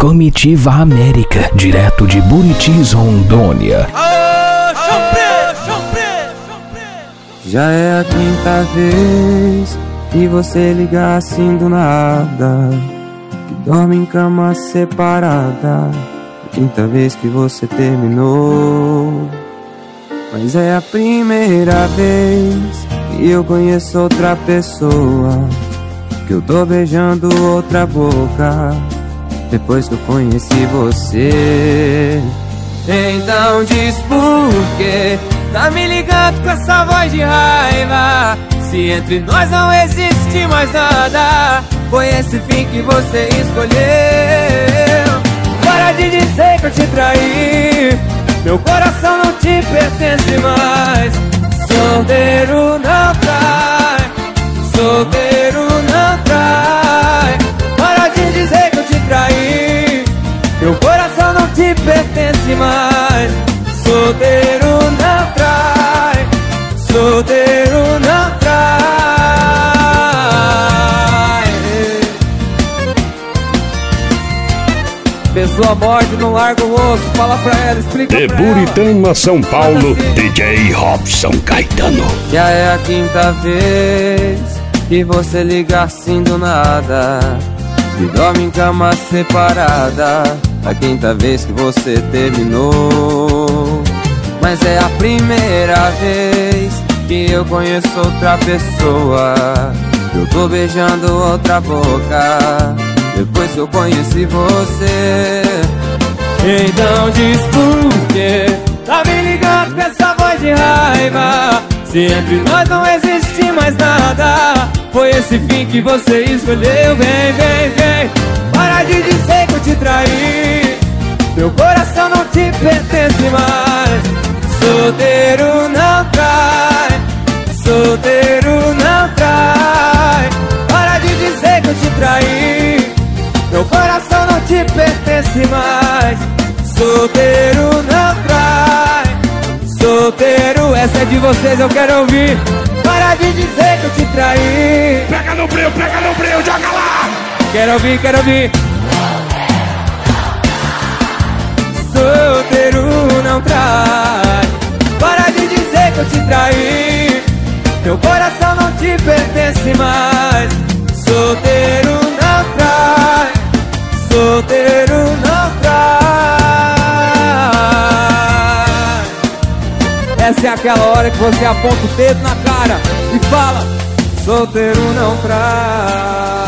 Comitiva América, direto de Buritis, Rondônia. Já é a quinta vez que você liga assim do nada, que dorme em cama separada. A quinta vez que você terminou. Mas é a primeira vez que eu conheço outra pessoa, que eu tô beijando outra boca depois que eu conheci você. Então diz por quê tá me ligando com essa voz de raiva, se entre nós não existe mais nada. Foi esse fim que você escolheu. Para de dizer que eu te traí, meu coração não te pertence mais. Solteiro não trai, solteiro não trai. Para de dizer que eu te traí, meu coração não te pertence mais. Solteiro não trai, solteiro não trai. Pessoa morde, não larga o osso, fala pra ela, explica pra ela. De Buritama, São Paulo, DJ Robson Caetano. Já é a quinta vez que você liga assim do nada, que dorme em cama separada. A quinta vez que você terminou. Mas é a primeira vez que eu conheço outra pessoa, que eu tô beijando outra boca depois que eu conheci você. Então diz por quê tá me ligando com essa voz de raiva, se entre nós não existe mais nada. Foi esse fim que você escolheu. Vem, vem, vem, para de dizer que eu te traí, meu coração não te pertence mais. Solteiro não trai, solteiro não trai. Para de dizer que eu te traí, meu coração não te pertence mais. Solteiro não trai, solteiro, essa é de vocês, eu quero ouvir. Para de dizer que eu te traí. Pega no breu, joga lá. Quero ouvir, quero ouvir. Solteiro não trai. Para de dizer que eu te traí, meu coração não te pertence mais. Solteiro não trai, solteiro não trai. Essa é aquela hora que você aponta o dedo na cara e fala: solteiro não trai.